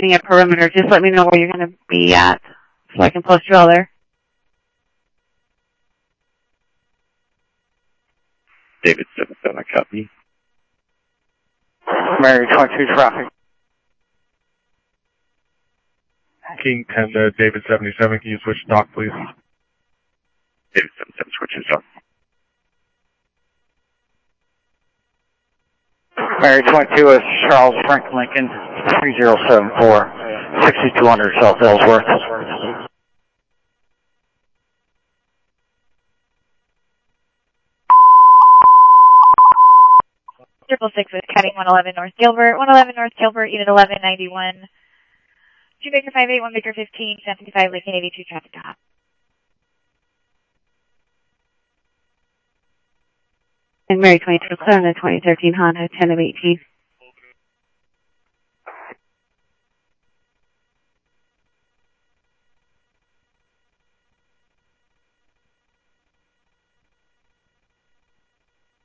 getting a perimeter. Just let me know where you're going to be at so I can post you all there. David 77, I copy. Mary 22 traffic. King 10 to David 77, can you switch to dock, please? David 77, switches up. Mary 22 is Charles Frank Lincoln, 3074, 6200 South Ellsworth. Triple six with cutting 111 North Gilbert, 111 North Gilbert, unit 1191. 2 Baker 58, 1 Baker 15, 75 Lincoln 82 traffic stop. And Mary 22, clear on the 2013 Honda 10 of 18.